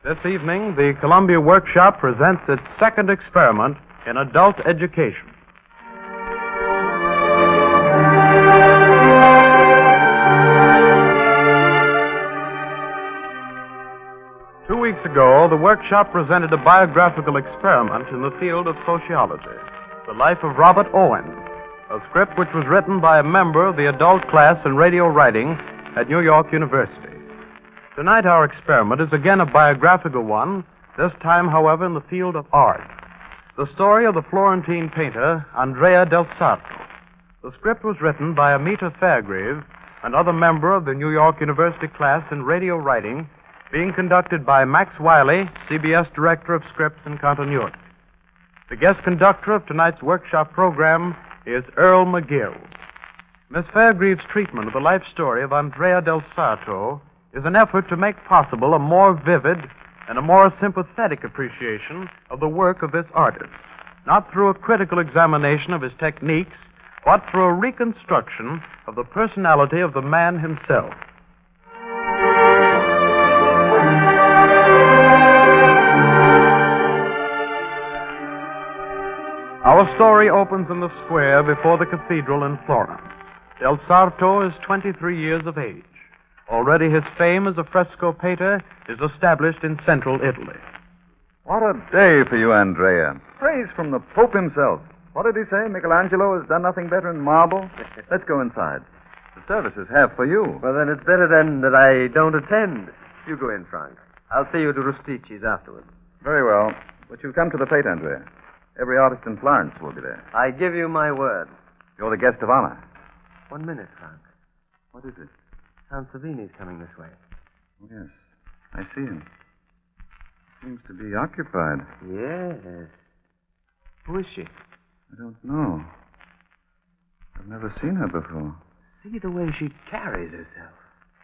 This evening, the Columbia Workshop presents its second experiment in adult education. Two weeks ago, the Workshop presented a biographical experiment in the field of sociology, The Life of Robert Owen, a script which was written by a member of the adult class in radio writing at New York University. Tonight, our experiment is again a biographical one, this time, however, in the field of art. The story of the Florentine painter Andrea del Sarto. The script was written by Amita Fairgrave, another member of the New York University class in radio writing, being conducted by Max Wiley, CBS Director of Scripts and Continuity. The guest conductor of tonight's workshop program is Earl McGill. Miss Fairgrave's treatment of the life story of Andrea del Sarto is an effort to make possible a more vivid and a more sympathetic appreciation of the work of this artist, not through a critical examination of his techniques, but through a reconstruction of the personality of the man himself. Our story opens in the square before the cathedral in Florence. Del Sarto is 23 years of age. Already his fame as a fresco painter is established in central Italy. What a day for you, Andrea. Praise from the Pope himself. What did he say? Michelangelo has done nothing better in marble? Let's go inside. The service is half for you. Well, then it's better then that I don't attend. You go in, Frank. I'll see you to Rustici's afterwards. Very well. But you've come to the fete, Andrea. Every artist in Florence will be there. I give you my word. You're the guest of honor. 1 minute, Frank. What is it? Sansevini's coming this way. Oh, yes. I see him. Seems to be occupied. Yes. Who is she? I don't know. I've never seen her before. See the way she carries herself.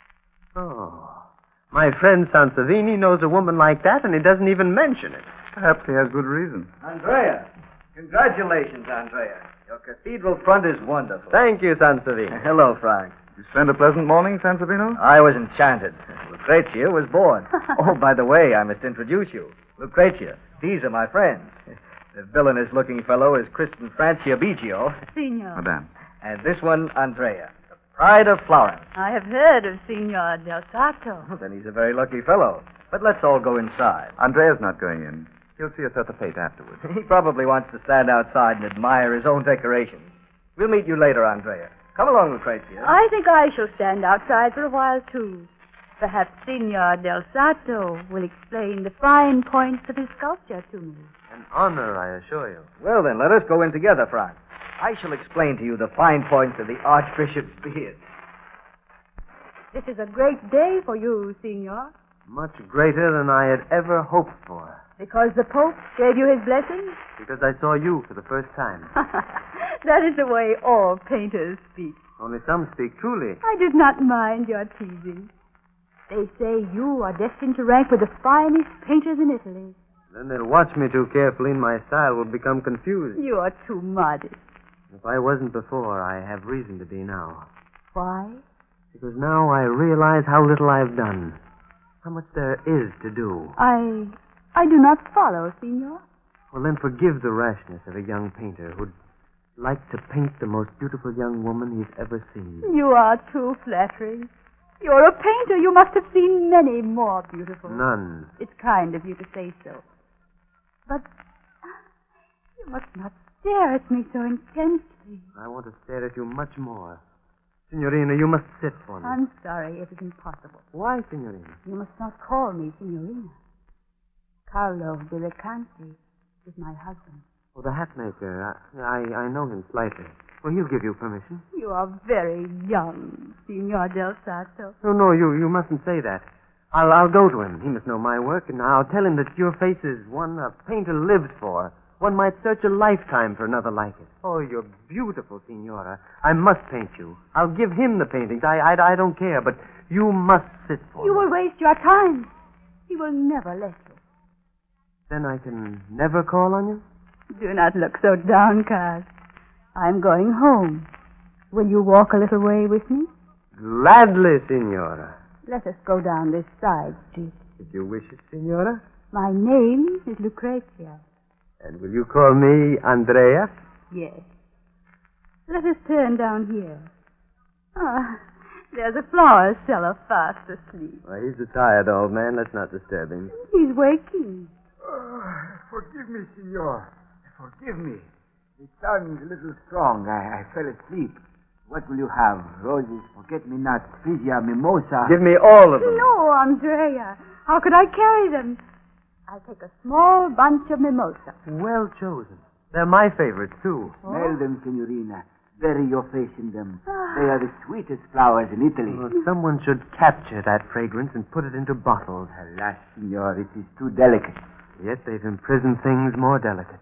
Oh. My friend Sansevini knows a woman like that, and he doesn't even mention it. Perhaps he has good reason. Andrea. Congratulations, Andrea. Your cathedral front is wonderful. Thank you, Sansevini. Hello, Frank. You spend a pleasant morning, Sansevino? I was enchanted. Lucrezia was born. Oh, by the way, I must introduce you. Lucrezia, these are my friends. The villainous looking fellow is Kristen Franciabigio. Signor. Madame. And this one, Andrea, the pride of Florence. I have heard of Signor Del Sarto. Oh, then he's a very lucky fellow. But let's all go inside. Andrea's not going in. He'll see us at the fete afterwards. He probably wants to stand outside and admire his own decorations. We'll meet you later, Andrea. Come along, Lucrezia. I think I shall stand outside for a while, too. Perhaps Signor Del Sarto will explain the fine points of his sculpture to me. An honor, I assure you. Well, then, let us go in together, Frank. I shall explain to you the fine points of the Archbishop's beard. This is a great day for you, Signor. Much greater than I had ever hoped for. Because the Pope gave you his blessing? Because I saw you for the first time. That is the way all painters speak. Only some speak truly. I did not mind your teasing. They say you are destined to rank with the finest painters in Italy. Then they'll watch me too carefully and my style will become confused. You are too modest. If I wasn't before, I have reason to be now. Why? Because now I realize how little I've done. How much there is to do. I do not follow, Signor. Well, then forgive the rashness of a young painter who'd like to paint the most beautiful young woman he's ever seen. You are too flattering. You're a painter. You must have seen many more beautiful. None. It's kind of you to say so. But you must not stare at me so intensely. I want to stare at you much more. Signorina, you must sit for me. I'm sorry. It is impossible. Why, Signorina? You must not call me Signorina. Carlo de Recanti is my husband. Oh, the hat maker. I know him slightly. Well, he'll give you permission. You are very young, Signor Del Sarto. No, you mustn't say that. I'll go to him. He must know my work, and I'll tell him that your face is one a painter lives for. One might search a lifetime for another like it. Oh, you're beautiful, Signora. I must paint you. I'll give him the paintings. I don't care, but you must sit for You me. will waste your time. He will never let you. Then I can never call on you? Do not look so downcast. I'm going home. Will you walk a little way with me? Gladly, Signora. Let us go down this side street. If you wish it, Signora. My name is Lucrezia. And will you call me Andrea? Yes. Let us turn down here. Ah, there's a flower seller fast asleep. Well, he's a tired old man. Let's not disturb him. He's waking. Forgive me, Signor. Forgive me. The sun's a little strong. I fell asleep. What will you have? Roses, forget-me-not, freesia, mimosa. Give me all of them. No, Andrea. How could I carry them? I'll take a small bunch of mimosa. Well chosen. They're my favorites, too. Smell them, Signorina. Bury your face in them. They are the sweetest flowers in Italy. Well, someone should capture that fragrance and put it into bottles. Alas, Signor, it is too delicate. Yet they've imprisoned things more delicate.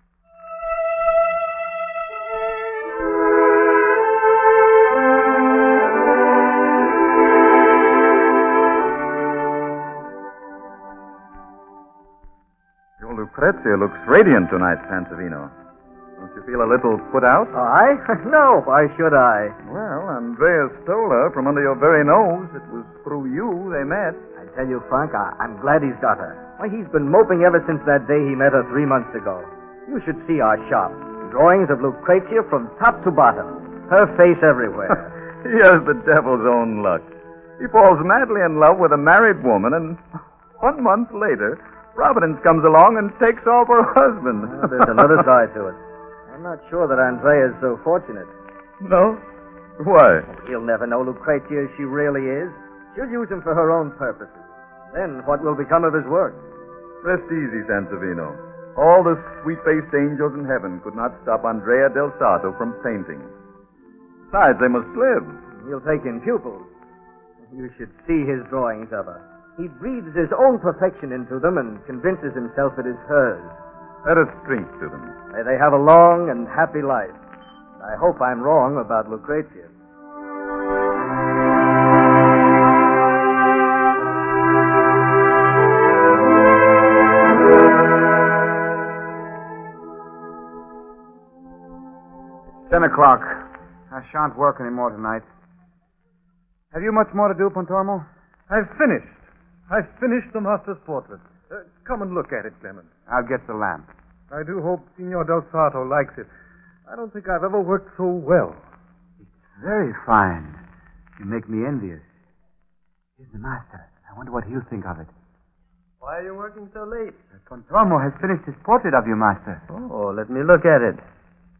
Your Lucrezia looks radiant tonight, Sansevino. Don't you feel a little put out? I? No, why should I? Well, Andrea stole her from under your very nose. It was through you they met. I tell you, Frank, I'm glad he's got her. Why, he's been moping ever since that day he met her 3 months ago. You should see our shop. Drawings of Lucrezia from top to bottom. Her face everywhere. He has the devil's own luck. He falls madly in love with a married woman, and 1 month later, Providence comes along and takes off her husband. Well, there's another side to it. I'm not sure that Andrea is so fortunate. No? Why? He'll never know Lucrezia as she really is. She'll use him for her own purposes. Then what will become of his work? Rest easy, Sansevino. All the sweet-faced angels in heaven could not stop Andrea del Sarto from painting. Besides, they must live. He'll take in pupils. You should see his drawings of her. He breathes his own perfection into them and convinces himself it is hers. Let us drink to them. May they have a long and happy life. I hope I'm wrong about Lucrezia. It's 10 o'clock. I shan't work anymore tonight. Have you much more to do, Pontormo? I've finished the master's portrait. Come and look at it, Clement. I'll get the lamp. I do hope Signor Del Sarto likes it. I don't think I've ever worked so well. Very fine. You make me envious. Here's the master. I wonder what he'll think of it. Why are you working so late? Pontormo has finished his portrait of you, master. Oh, let me look at it.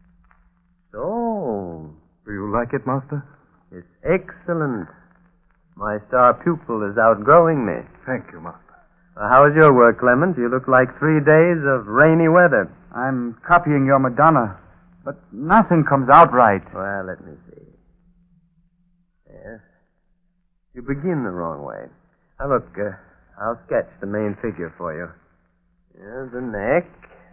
So, Do you like it, master? it's excellent. My star pupil is outgrowing me. Thank you, master. How is your work, Clement? You look like 3 days of rainy weather. I'm copying your Madonna, but nothing comes out right. Well, let me see. Yes. You begin the wrong way. Now, look, I'll sketch the main figure for you. Here's the neck,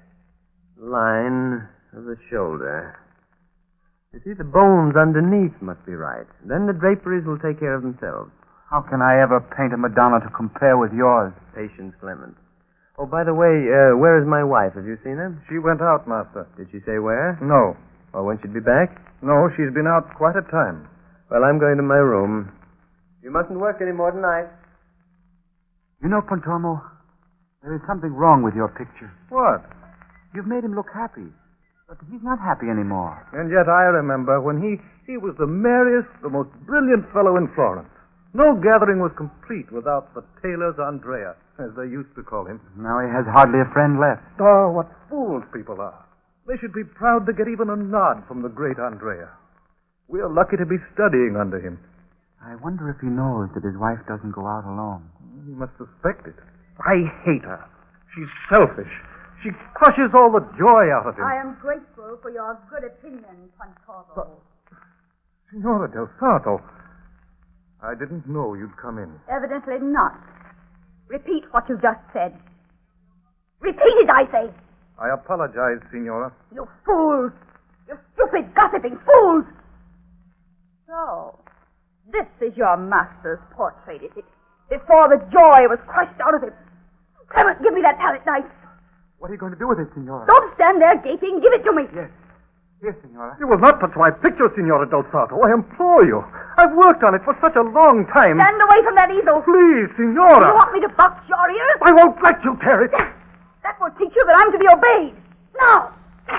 line of the shoulder. You see, the bones underneath must be right. Then the draperies will take care of themselves. How can I ever paint a Madonna to compare with yours? Patience, Clement. Oh, by the way, where is my wife? Have you seen her? She went out, master. Did she say where? No. Or when she'd be back? No, she's been out quite a time. Well, I'm going to my room. You mustn't work any more tonight. You know, Pontormo, there is something wrong with your picture. What? You've made him look happy, but he's not happy anymore. And yet I remember when he was the merriest, the most brilliant fellow in Florence. No gathering was complete without the tailor's Andrea, as they used to call him. Now he has hardly a friend left. Oh, what fools people are. They should be proud to get even a nod from the great Andrea. We are lucky to be studying under him. I wonder if he knows that his wife doesn't go out alone. He must suspect it. I hate her. She's selfish. She crushes all the joy out of him. I am grateful for your good opinion, Pontormo. Signora Del Sarto, I didn't know you'd come in. Evidently not. Repeat what you just said. Repeat it, I say. I apologize, Signora. You fools! You stupid, gossiping fools! So, this is your master's portrait, is it? Before the joy was crushed out of him. Clement, give me that palette knife. What are you going to do with it, Senora? Don't stand there gaping. Give it to me. Yes. Here, Signora. You will not touch my picture, Signora Del Sarto. I implore you. I've worked on it for such a long time. Stand away from that easel. Please, You Signora. want me to box your ears? I won't let you tear it. That will teach you that I'm to be obeyed. Now!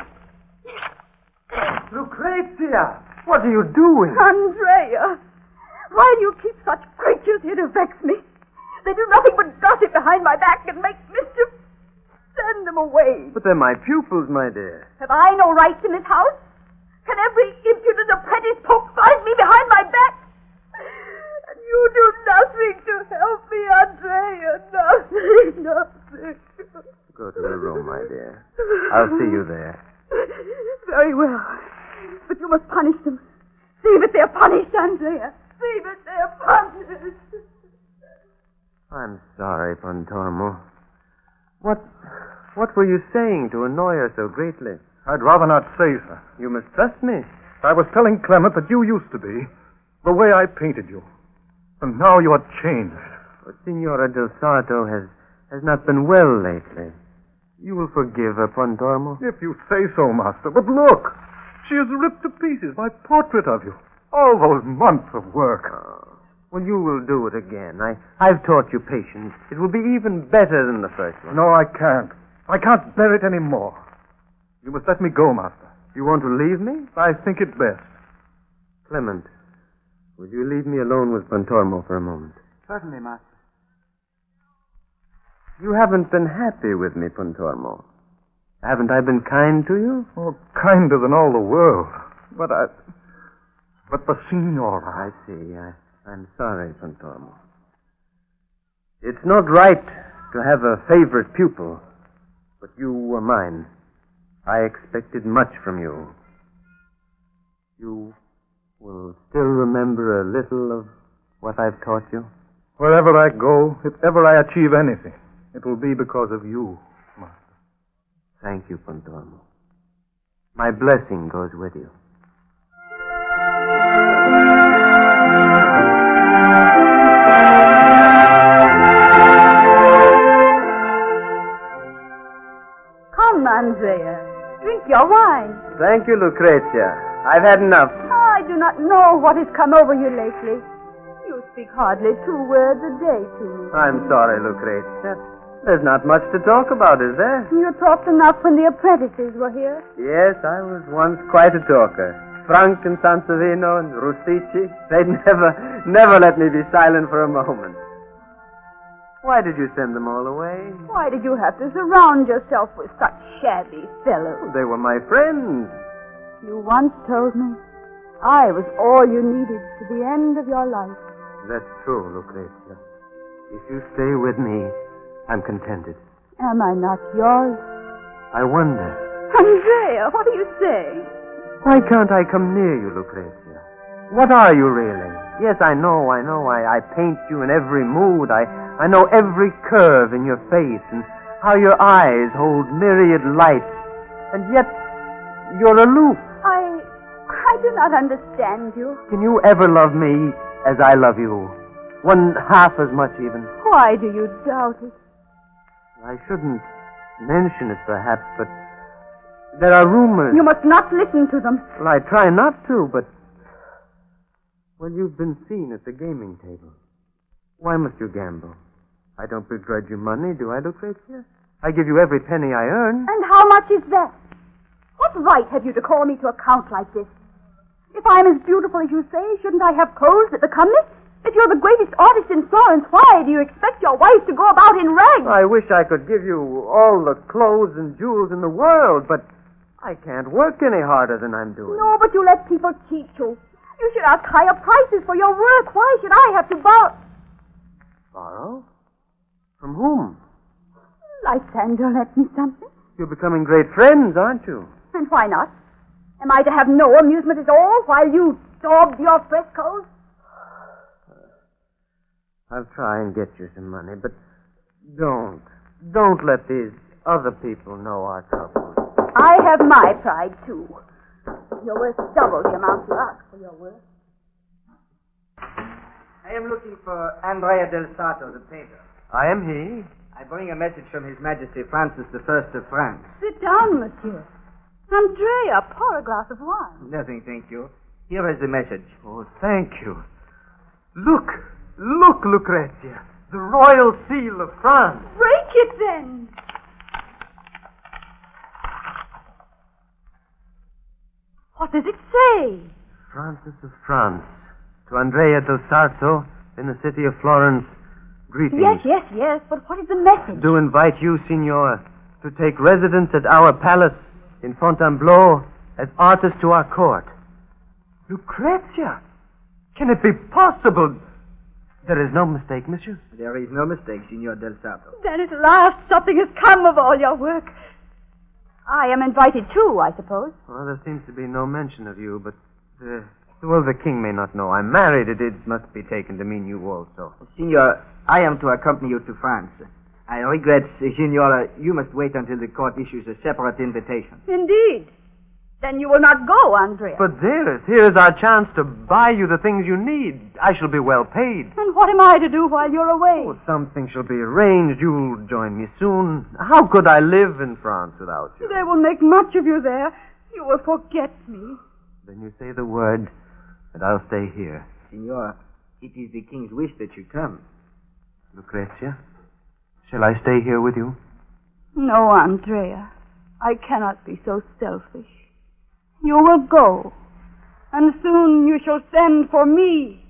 Lucrezia! What are you doing? Andrea! Why do you keep such creatures here to vex me? They do nothing but gossip behind my back and make mischief. Send them away. But they're my pupils, my dear. Have I no rights in this house? Can every impudent apprentice poke fun at me behind my back? And you do nothing to help me, Andrea. Nothing. Go to your room, my dear. I'll see you there. Very well. But you must punish them. See that they're punished, Andrea. See that they're punished. I'm sorry, Pontormo. What were you saying to annoy her so greatly? I'd rather not say, sir. You must trust me. I was telling Clement that you used to be the way I painted you. And now you are changed. But Signora Del Sarto has not been well lately. You will forgive her, Pontormo? If you say so, master. But look, she has ripped to pieces my portrait of you. All those months of work. Well, you will do it again. I've taught you patience. It will be even better than the first one. No, I can't. I can't bear it any more. You must let me go, master. You want to leave me? I think it best. Clement, would you leave me alone with Pontormo for a moment? Certainly, Master. You haven't been happy with me, Pontormo. Haven't I been kind to you? Oh, kinder than all the world. But the Signora. I see. I'm sorry, Pontormo. It's not right to have a favorite pupil, but you were mine. I expected much from you. You will still remember a little of what I've taught you? Wherever I go, if ever I achieve anything, it will be because of you, Master. Thank you, Pontormo. My blessing goes with you. Come, Andrea. Drink your wine. Thank you, Lucrezia. I've had enough. I do not know what has come over you lately. You speak hardly 2 words a day to me. I'm sorry, Lucrezia. There's not much to talk about, is there? You talked enough when the apprentices were here. Yes, I was once quite a talker. Frank and Sansovino and Rustici, they'd never let me be silent for a moment. Why did you send them all away? Why did you have to surround yourself with such shabby fellows? They were my friends. You once told me I was all you needed to the end of your life. That's true, Lucrezia. If you stay with me, I'm contented. Am I not yours? I wonder. Andrea, what are you saying? Why can't I come near you, Lucrezia? What are you really? Yes, I know. I paint you in every mood. I know every curve in your face and how your eyes hold myriad lights. And yet, you're aloof. I do not understand you. Can you ever love me as I love you? 1/2 as much even. Why do you doubt it? I shouldn't mention it, perhaps, but there are rumors. You must not listen to them. Well, I try not to, but... Well, you've been seen at the gaming table. Why must you gamble? I don't begrudge you money, do I, Lucrezia? I give you every penny I earn. And how much is that? What right have you to call me to account like this? If I'm as beautiful as you say, shouldn't I have clothes that become me? If you're the greatest artist in Florence, why do you expect your wife to go about in rags? I wish I could give you all the clothes and jewels in the world, but I can't work any harder than I'm doing. No, but you let people cheat you. You should ask higher prices for your work. Why should I have to borrow? Borrow? From whom? Lysander lent me something. You're becoming great friends, aren't you? And why not? Am I to have no amusement at all while you daub your frescoes? I'll try and get you some money, but don't let these other people know our trouble. I have my pride, too. You're worth double the amount you ask for your work. I am looking for Andrea del Sarto, the painter. I am he. I bring a message from His Majesty Francis I of France. Sit down, monsieur. Andrea, pour a glass of wine. Nothing, thank you. Here is the message. Oh, thank you. Look, Lucrezia. The royal seal of France. Break it, then. What does it say? Francis of France. To Andrea del Sarto, in the city of Florence, greetings. Yes, but what is the message? To invite you, Signor, to take residence at our palace in Fontainebleau as artist to our court. Lucrezia! Can it be possible? There is no mistake, monsieur? There is no mistake, Signor del Sarto. Then at last something has come of all your work. I am invited too, I suppose. Well, there seems to be no mention of you, but, well, the king may not know I'm married. It must be taken to mean you also. Signor, I am to accompany you to France. I regret, Signora, you must wait until the court issues a separate invitation. Indeed. Then you will not go, Andrea. But, dearest, here is our chance to buy you the things you need. I shall be well paid. And what am I to do while you're away? Oh, something shall be arranged. You'll join me soon. How could I live in France without you? They will make much of you there. You will forget me. Then you say the word, and I'll stay here. Signor, it is the king's wish that you come. Lucrezia, shall I stay here with you? No, Andrea. I cannot be so selfish. You will go, and soon you shall send for me.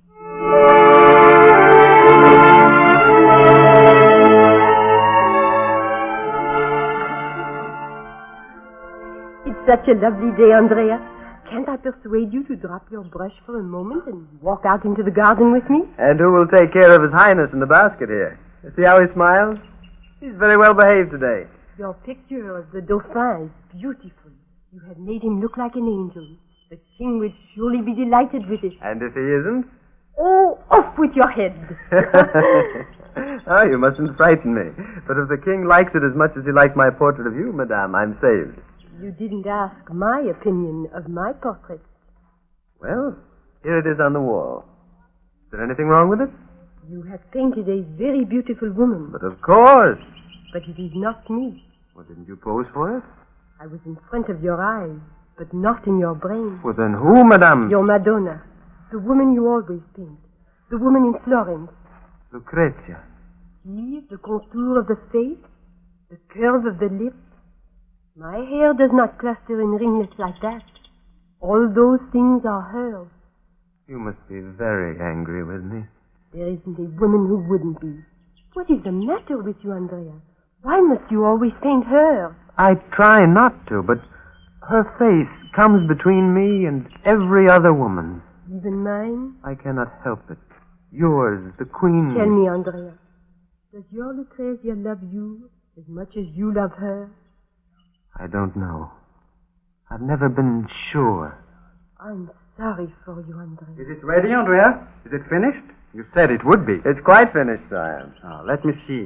It's such a lovely day, Andrea. Can't I persuade you to drop your brush for a moment and walk out into the garden with me? And who will take care of His Highness in the basket here? See how he smiles? He's very well behaved today. Your picture of the Dauphin is beautiful. You have made him look like an angel. The king would surely be delighted with it. And if he isn't? Oh, off with your head. Oh, you mustn't frighten me. But if the king likes it as much as he liked my portrait of you, madame, I'm saved. You didn't ask my opinion of my portrait. Well, here it is on the wall. Is there anything wrong with it? You have painted a very beautiful woman. But of course. But it is not me. Well, didn't you pose for it? I was in front of your eyes, but not in your brain. Well, then who, madame? Your Madonna. The woman you always paint. The woman in Florence. Lucrezia. See the contour of the face, the curve of the lips. My hair does not cluster in ringlets like that. All those things are hers. You must be very angry with me. There isn't a woman who wouldn't be. What is the matter with you, Andrea? Why must you always paint her? I try not to, but her face comes between me and every other woman. Even mine? I cannot help it. Yours, the queen. Tell me, Andrea, does your Lucrezia love you as much as you love her? I don't know. I've never been sure. I'm sorry for you, Andrea. Is it ready, Andrea? Is it finished? You said it would be. It's quite finished, sire. Now, let me see.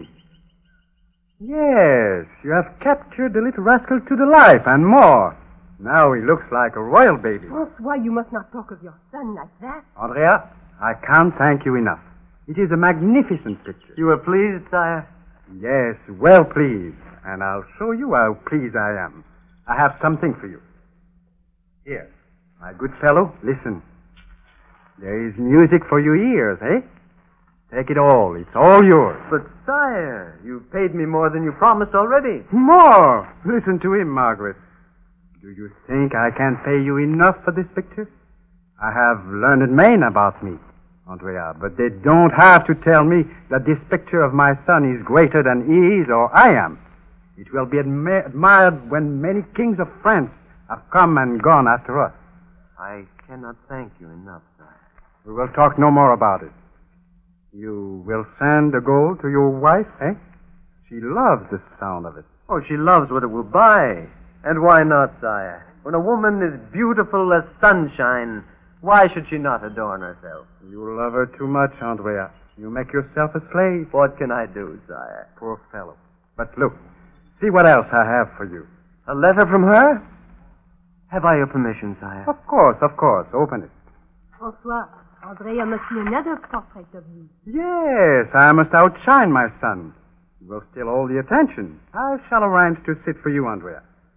Yes, you have captured the little rascal to the life and more. Now he looks like a royal baby. François, you must not talk of your son like that. Andrea, I can't thank you enough. It is a magnificent picture. You were pleased, sire? Yes, well pleased. And I'll show you how pleased I am. I have something for you. Here, my good fellow, listen. There is music for your ears, eh? Take it all. It's all yours. But, sire, you've paid me more than you promised already. More! Listen to him, Margaret. Do you think I can pay you enough for this picture? I have learned men about me, Andrea, but they don't have to tell me that this picture of my son is greater than he is or I am. It will be admired when many kings of France have come and gone after us. I cannot thank you enough, sire. We will talk no more about it. You will send the gold to your wife, eh? She loves the sound of it. Oh, she loves what it will buy. And why not, sire? When a woman is beautiful as sunshine, why should she not adorn herself? You love her too much, Andrea. You make yourself a slave. What can I do, sire? Poor fellow. But look, see what else I have for you. A letter from her? Have I your permission, sire? Of course. Open it. François, Andrea must see another portrait of you. Yes, I must outshine my son. You will steal all the attention. I shall arrange to sit for you, Andrea.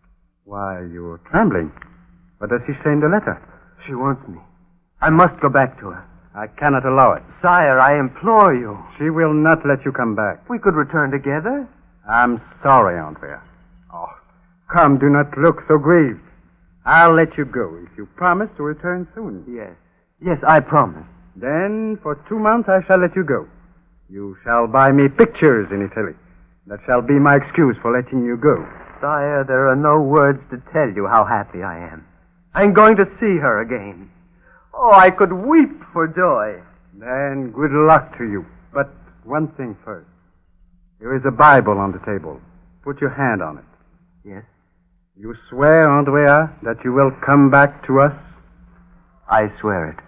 Why, you're trembling. What does she say in the letter? She wants me. I must go back to her. I cannot allow it. Sire, I implore you. She will not let you come back. We could return together. I'm sorry, Andrea. Oh, come, do not look so grieved. I'll let you go if you promise to return soon. Yes. Yes, I promise. Then, for 2 months, I shall let you go. You shall buy me pictures in Italy. That shall be my excuse for letting you go. Sire, there are no words to tell you how happy I am. I'm going to see her again. Oh, I could weep for joy. Then good luck to you. But one thing first. There is a Bible on the table. Put your hand on it. Yes? You swear, Andrea, that you will come back to us? I swear it.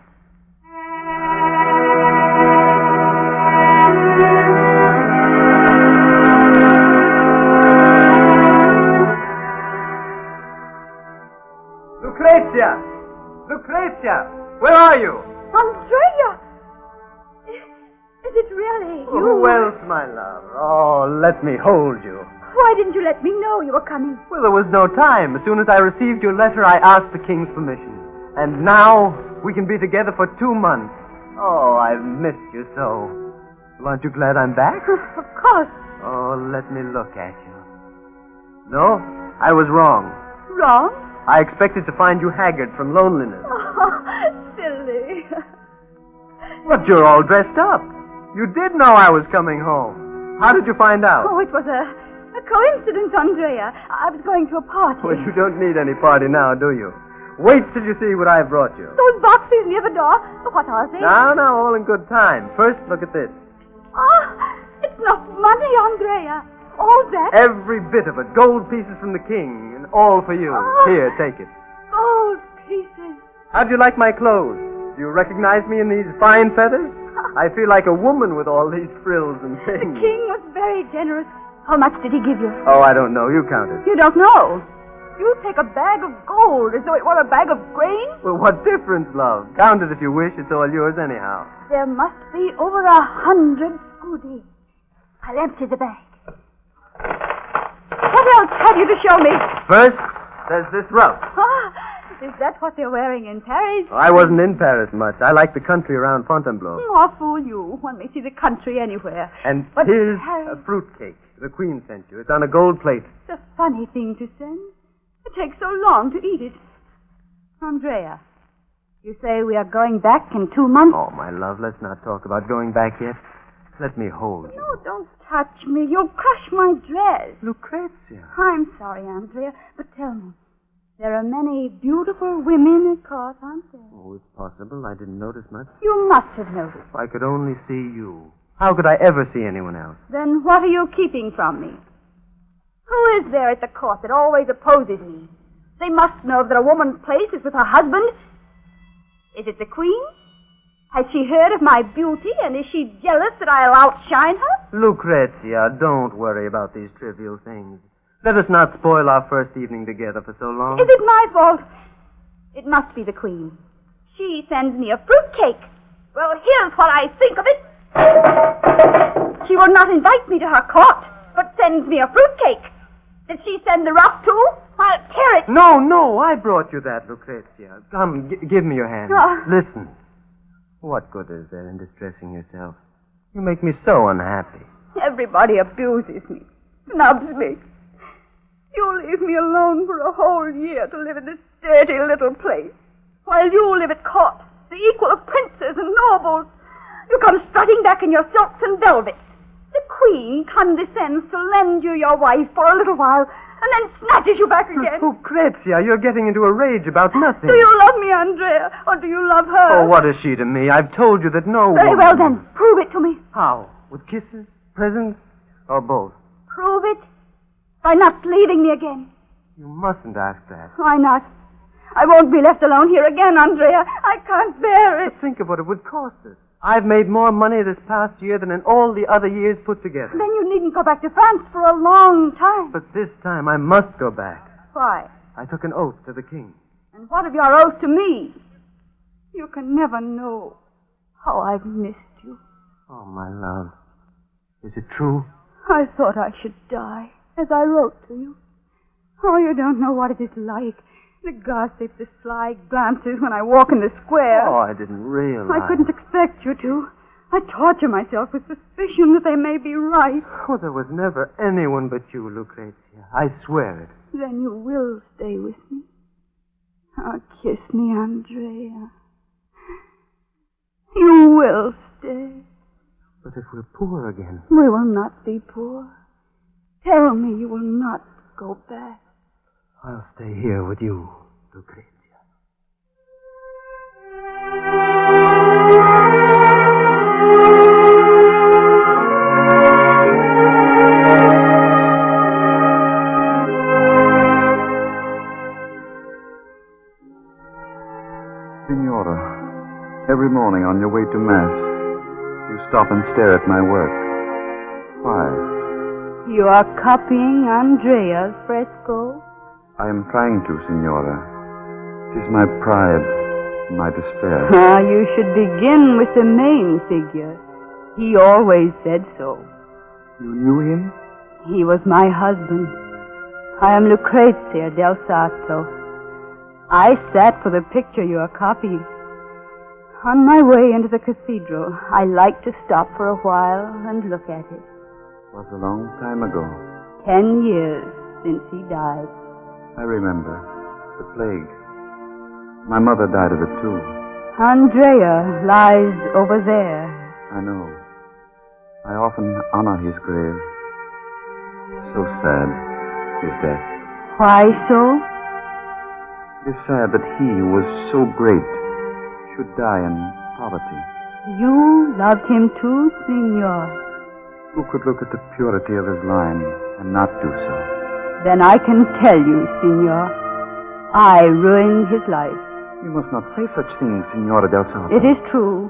Lucrezia! Lucrezia! Where are you? Andrea! Is it really you? Who else, my love? Oh, let me hold you. Why didn't you let me know you were coming? Well, there was no time. As soon as I received your letter, I asked the king's permission. And now we can be together for 2 months. Oh, I've missed you so. Well, aren't you glad I'm back? Of course. Oh, let me look at you. No, I was wrong. Wrong? I expected to find you haggard from loneliness. Oh, silly. But you're all dressed up. You did know I was coming home. How did you find out? Oh, it was a coincidence, Andrea. I was going to a party. Well, you don't need any party now, do you? Wait till you see what I brought you. Those boxes near the door, what are they? Now, all in good time. First, look at this. Oh, it's not money, Andrea. All that? Every bit of it. Gold pieces from the king, and all for you. Oh. Here, take it. Gold pieces. How'd you like my clothes? Do you recognize me in these fine feathers? I feel like a woman with all these frills and things. The king was very generous. How much did he give you? Oh, I don't know. You count it. You don't know. You take a bag of gold as though it were a bag of grain? Well, what difference, love? Count it if you wish. It's all yours anyhow. There must be over 100 scudi. I'll empty the bag. What else have you to show me? First, there's this ruff. Ah, is that what they're wearing in Paris? I wasn't in Paris much. I like the country around Fontainebleau. Oh, fool you. One may see the country anywhere. And But here's Paris- a fruitcake. The Queen sent you. It's on a gold plate. It's a funny thing to send. It takes so long to eat it. Andrea, you say we are going back in 2 months? Oh, my love, let's not talk about going back yet. Let me hold you. No, don't touch me. You'll crush my dress. Lucrezia. I'm sorry, Andrea, but tell me, there are many beautiful women at court, aren't there? Oh, it's possible. I didn't notice much. You must have noticed. If I could only see you. How could I ever see anyone else? Then what are you keeping from me? Who is there at the court that always opposes me? They must know that a woman's place is with her husband. Is it the Queen? Has she heard of my beauty, and is she jealous that I'll outshine her? Lucrezia, don't worry about these trivial things. Let us not spoil our first evening together for so long. Is it my fault? It must be the Queen. She sends me a fruitcake. Well, here's what I think of it. She will not invite me to her court, but sends me a fruitcake. Did she send the ruff too? I'll tear it. No, I brought you that, Lucrezia. Come, give me your hand. Oh. Listen. What good is there in distressing yourself? You make me so unhappy. Everybody abuses me, snubs me. You leave me alone for a whole year to live in this dirty little place, while you live at court, the equal of princes and nobles. You come strutting back in your silks and velvets. The Queen condescends to lend you your wife for a little while, and then snatches you back again. Lucrezia, you're getting into a rage about nothing. Do you love me, Andrea, or do you love her? Oh, what is she to me? I've told you that no Very woman... well, then. Prove it to me. How? With kisses, presents, or both? Prove it by not leaving me again. You mustn't ask that. Why not? I won't be left alone here again, Andrea. I can't bear it. But think of what it would cost us. I've made more money this past year than in all the other years put together. Then you needn't go back to France for a long time. But this time I must go back. Why? I took an oath to the king. And what of your oath to me? You can never know how I've missed you. Oh, my love. Is it true? I thought I should die, as I wrote to you. Oh, you don't know what it is like. The gossip, the sly glances when I walk in the square. Oh, I didn't realize. I couldn't expect you to. I torture myself with suspicion that they may be right. Oh, there was never anyone but you, Lucrezia. I swear it. Then you will stay with me. Oh, kiss me, Andrea. You will stay. But if we're poor again... We will not be poor. Tell me you will not go back. I'll stay here with you, Lucrezia. Signora, every morning on your way to Mass, you stop and stare at my work. Why? You are copying Andrea's fresco? I am trying to, Signora. It is my pride, my despair. You should begin with the main figure. He always said so. You knew him? He was my husband. I am Lucrezia del Sarto. I sat for the picture you are copying. On my way into the cathedral, I like to stop for a while and look at it. It was a long time ago. 10 years since he died. I remember. The plague. My mother died of it, too. Andrea lies over there. I know. I often honor his grave. So sad, his death. Why so? It is sad that he who was so great should die in poverty. You loved him too, Signor. Who could look at the purity of his line and not do so? Then I can tell you, Signor, I ruined his life. You must not say such things, Signora del Sarto. It is true.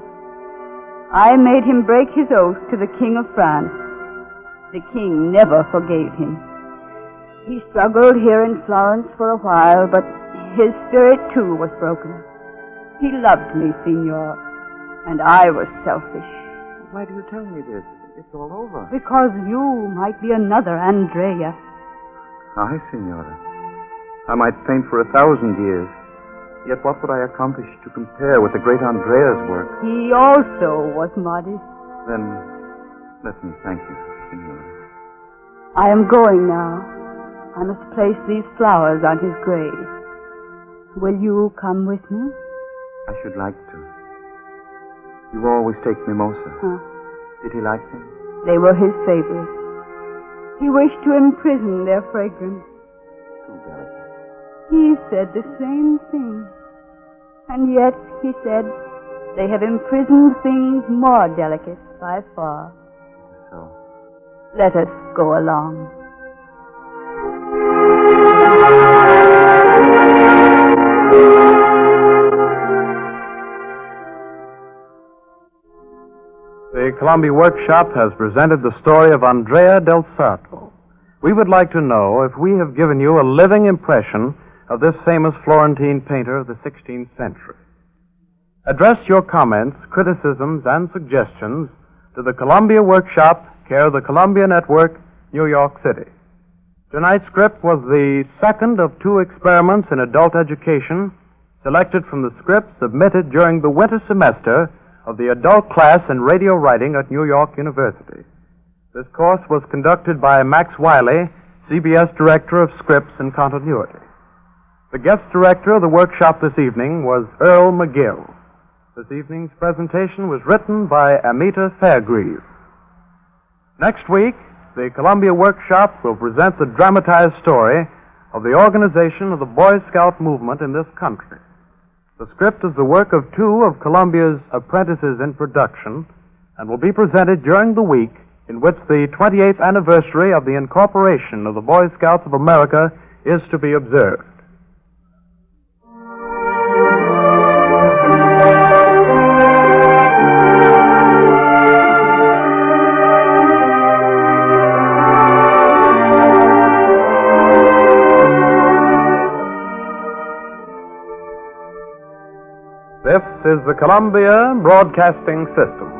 I made him break his oath to the King of France. The king never forgave him. He struggled here in Florence for a while, but his spirit too was broken. He loved me, Signor, and I was selfish. Why do you tell me this? It's all over. Because you might be another Andrea. Aye, Signora. I might paint for 1,000 years. Yet what would I accomplish to compare with the great Andrea's work? He also was modest. Then let me thank you, Signora. I am going now. I must place these flowers on his grave. Will you come with me? I should like to. You always take mimosa. Huh. Did he like them? They were his favorites. He wished to imprison their fragrance. Too delicate. He said the same thing. And yet, he said, they have imprisoned things more delicate by far. So? Let us go along. The Columbia Workshop has presented the story of Andrea del Sarto. We would like to know if we have given you a living impression of this famous Florentine painter of the 16th century. Address your comments, criticisms, and suggestions to the Columbia Workshop, care of the Columbia Network, New York City. Tonight's script was the second of 2 experiments in adult education selected from the scripts submitted during the winter semester of the adult class in radio writing at New York University. This course was conducted by Max Wiley, CBS Director of Scripts and Continuity. The guest director of the workshop this evening was Earl McGill. This evening's presentation was written by Amita Fairgrieve. Next week, the Columbia Workshop will present the dramatized story of the organization of the Boy Scout movement in this country. The script is the work of 2 of Columbia's apprentices in production and will be presented during the week in which the 28th anniversary of the incorporation of the Boy Scouts of America is to be observed. This is the Columbia Broadcasting System.